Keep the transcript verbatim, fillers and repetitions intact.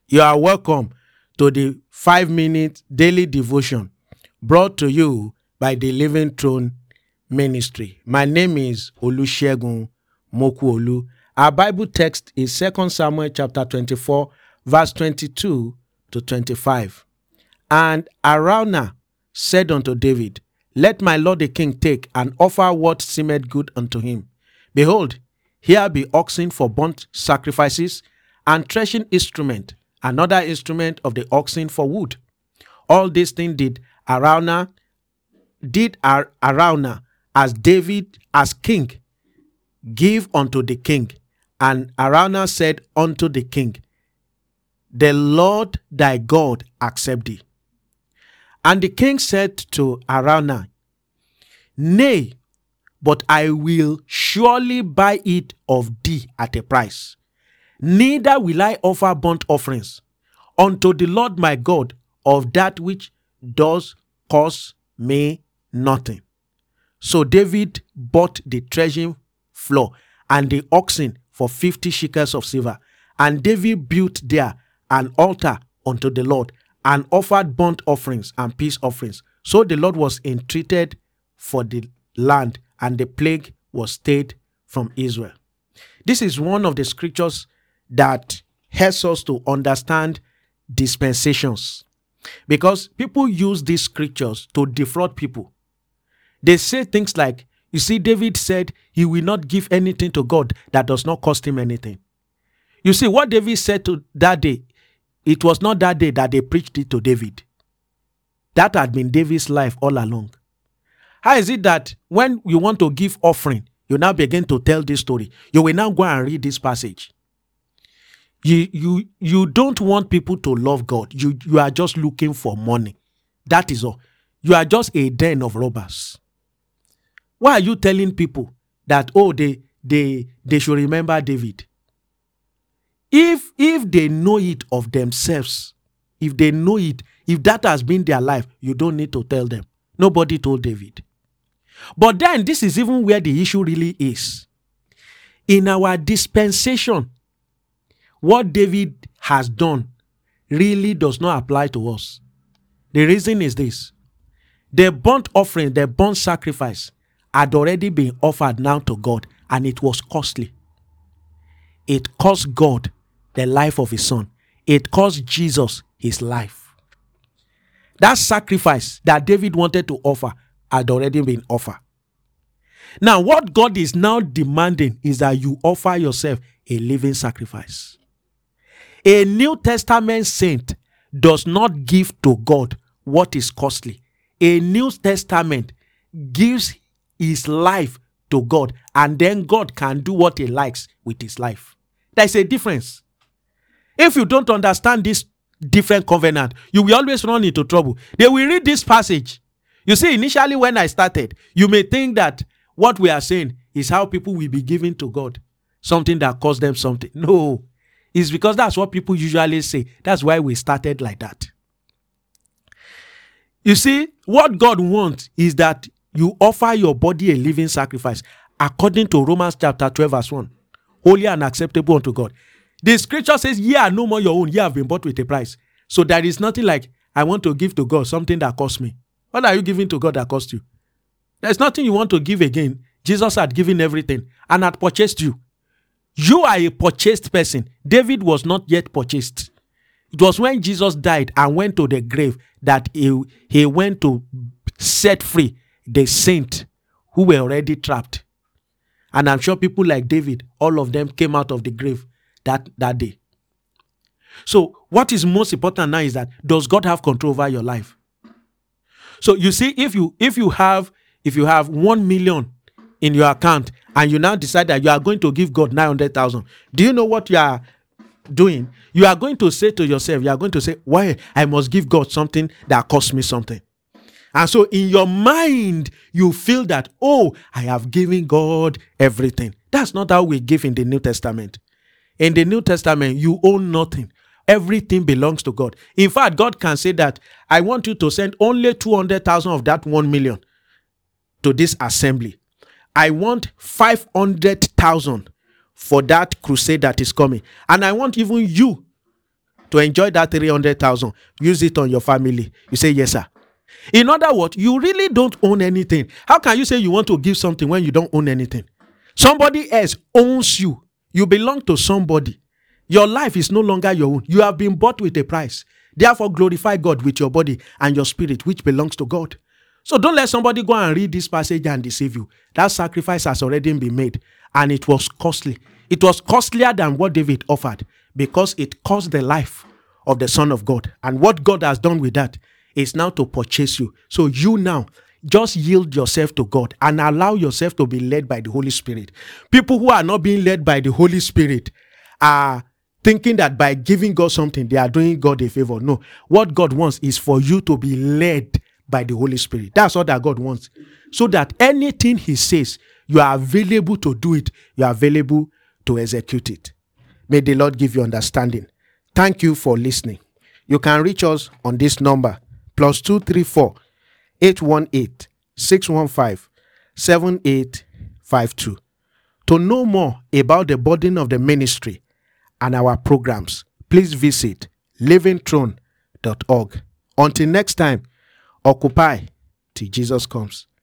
You are welcome to the five minute daily devotion brought to you by the Living Throne Ministry. My name is Olusegun Mokuolu. Our Bible text is Second Samuel chapter twenty-four, verse twenty-two to twenty-five. And Araunah said unto David, Let my lord the king take and offer what seemeth good unto him. Behold, here be oxen for burnt sacrifices, and threshing instrument, another instrument of the oxen for wood. All these things did Araunah, did Ar- Araunah as David as king give unto the king. And Araunah said unto the king, The Lord thy God accept thee. And the king said to Araunah, Nay, but I will surely buy it of thee at a price. Neither will I offer burnt offerings unto the Lord my God of that which does cost me nothing. So David bought the threshing floor and the oxen for fifty shekels of silver. And David built there an altar unto the Lord, and offered burnt offerings and peace offerings. So the Lord was entreated for the land, and the plague was stayed from Israel. This is one of the scriptures that helps us to understand dispensations, because people use these scriptures to defraud people. They say things like, you see, David said he will not give anything to God that does not cost him anything. You see, what David said to that day, it was not that day that they preached it to David. That had been David's life all along. How is it that when you want to give offering, you now begin to tell this story? You will now go and read this passage. You, you, you don't want people to love God. You, you are just looking for money. That is all. You are just a den of robbers. Why are you telling people that, oh, they, they, they should remember David? If, if they know it of themselves, if they know it, if that has been their life, you don't need to tell them. Nobody told David. But then this is even where the issue really is. In our dispensation, what David has done really does not apply to us. The reason is this. The burnt offering, the burnt sacrifice had already been offered now to God, and it was costly. It cost God the life of his son. It cost Jesus his life. That sacrifice that David wanted to offer had already been offered. Now, what God is now demanding is that you offer yourself a living sacrifice. A New Testament saint does not give to God what is costly. A New Testament gives his life to God, and then God can do what he likes with his life. There's a difference. If you don't understand this different covenant, you will always run into trouble. They will read this passage. You see, initially when I started, you may think that what we are saying is how people will be giving to God something that costs them something. No, it's because that's what people usually say. That's why we started like that. You see, what God wants is that you offer your body a living sacrifice according to Romans chapter twelve verse one. Holy and acceptable unto God. The scripture says, ye are no more your own, ye have been bought with a price. So there is nothing like, I want to give to God something that costs me. What are you giving to God that costs you? There's nothing you want to give again. Jesus had given everything and had purchased you. You are a purchased person. David was not yet purchased. It was when Jesus died and went to the grave that he, he went to set free the saint who were already trapped. And I'm sure people like David, all of them came out of the grave that, that day. So what is most important now is that, does God have control over your life? So you see, if you if you have if you have one million in your account and you now decide that you are going to give God nine hundred thousand, do you know what you are doing? You are going to say to yourself, you are going to say, why I must give God something that costs me something. And so in your mind, you feel that, oh, I have given God everything. That's not how we give in the New Testament. In the New Testament, you own nothing. Everything belongs to God. In fact, God can say that, I want you to send only two hundred thousand of that one million to this assembly. I want five hundred thousand for that crusade that is coming. And I want even you to enjoy that three hundred thousand. Use it on your family. You say, yes, sir. In other words, you really don't own anything. How can you say you want to give something when you don't own anything? Somebody else owns you. You belong to somebody. Your life is no longer your own. You have been bought with a price. Therefore, glorify God with your body and your spirit, which belongs to God. So don't let somebody go and read this passage and deceive you. That sacrifice has already been made, and it was costly. It was costlier than what David offered, because it cost the life of the Son of God. And what God has done with that is now to purchase you. So you now just yield yourself to God and allow yourself to be led by the Holy Spirit. People who are not being led by the Holy Spirit are thinking that by giving God something, they are doing God a favor. No, what God wants is for you to be led by the Holy Spirit. That's all that God wants. So that anything he says, you are available to do it. You are available to execute it. May the Lord give you understanding. Thank you for listening. You can reach us on this number, plus two three four, eight one eight, six one five, seven eight five two. To know more about the burden of the ministry and our programs, please visit living throne dot org. Until next time, occupy till Jesus comes.